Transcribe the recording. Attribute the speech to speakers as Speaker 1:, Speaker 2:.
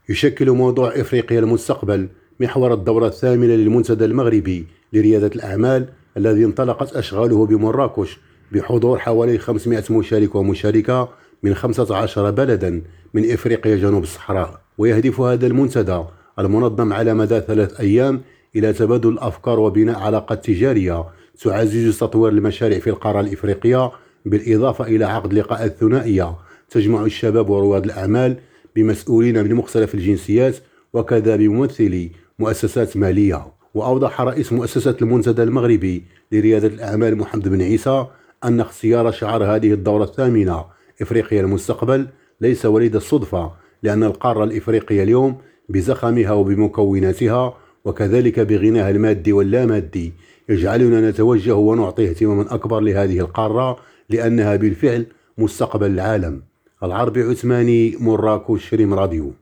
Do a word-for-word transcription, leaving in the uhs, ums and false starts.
Speaker 1: يشكل موضوع إفريقيا المستقبل محور الدورة الثامنة للمنتدى المغربي لريادة الأعمال الذي انطلقت أشغاله بمراكش بحضور حوالي خمسمائة مشارك ومشاركة من خمسة عشر بلدا من إفريقيا جنوب الصحراء. ويهدف هذا المنتدى المنظم على مدى ثلاث أيام إلى تبادل الأفكار وبناء علاقات تجارية تعزز تطوير المشاريع في القارة الإفريقية، بالإضافة إلى عقد لقاءات ثنائية تجمع الشباب ورواد الأعمال بمسؤولين من مختلف الجنسيات وكذا بممثلي مؤسسات مالية. وأوضح رئيس مؤسسة المنتدى المغربي لريادة الأعمال محمد بن عيسى أن اختيار شعار هذه الدورة الثامنة إفريقيا المستقبل ليس وليد الصدفة، لأن القارة الإفريقية اليوم بزخمها وبمكوناتها وكذلك بغناها المادي واللامادي يجعلنا نتوجه ونعطي اهتماما أكبر لهذه القارة، لأنها بالفعل مستقبل العالم. العربي عثماني، مراكش، ريم راديو.